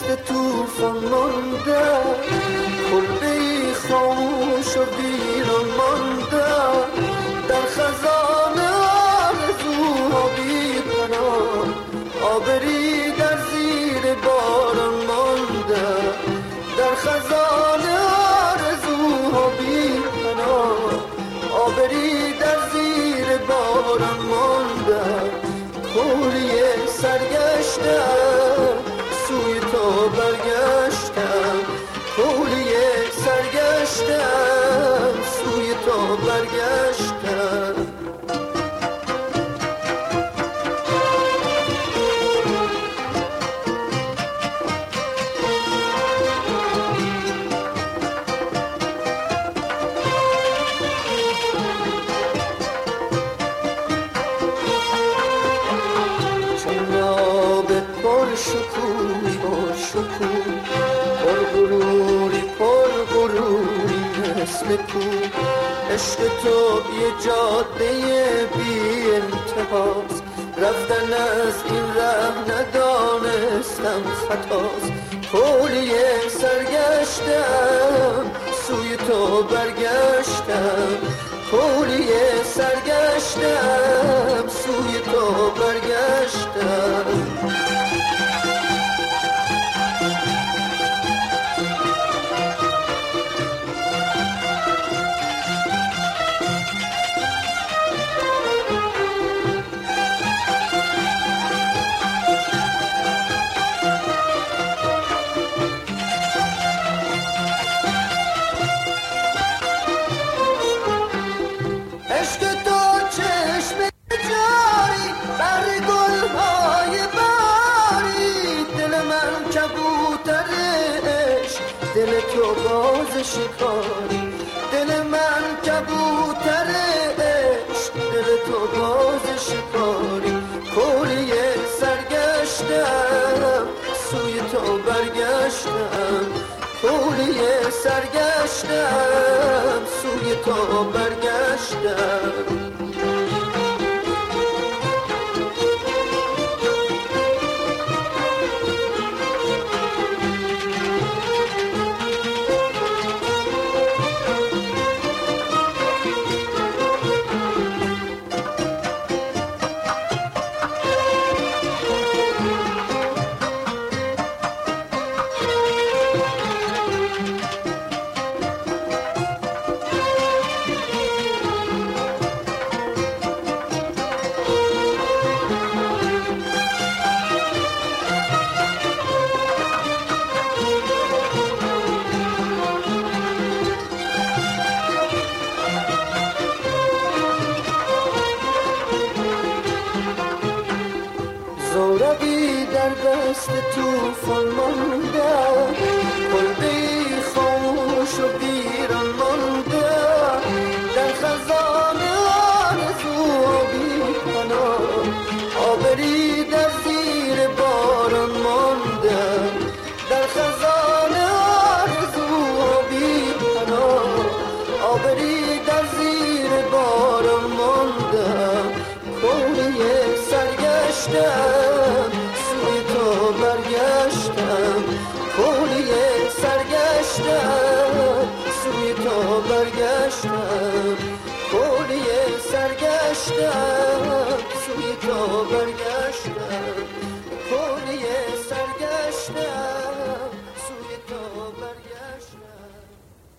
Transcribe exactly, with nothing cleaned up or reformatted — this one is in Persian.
دست توفان مانده، کلبه‌ای خاموش و ویران مانده، در خزان آرزوها بی پناه، آبری در زیر باران مانده، در خزان آرزوها بی پناه، آبری در زیر باران مانده. کوری سرگشتم سوی تو برگشتم، کوری سرگشتم سوی تو برگشتم. شکوی پر شکوی پر غروری پر غروری مثل کو، عشق تو یه جاده بی انتهاست، رفتن از این ره ندانستم خطاست. کولی سرگشتم سوی تو برگشتم، کولی سرگشتم سوی تو برگشتم. دل تو باز شکاری، دل من کبوتر عشق، دل تو باز شکاری. کوری سرگشتم سوی تو برگشتم، کوری سرگشتم سوی تو برگشتم. زورقی در دست توفان مانده، کلبه‌ای خاموش و ویران مانده، در خزان آرزوها بی پناه، آبری در زیر باران مانده، در خزان آرزوها بی پناه، آبری در زیر باران مانده. کوری سرگشتم سوی تو برگشتم، کوری سرگشتم سوی تو برگشتم، کوری سرگشتم سوی تو برگشتم.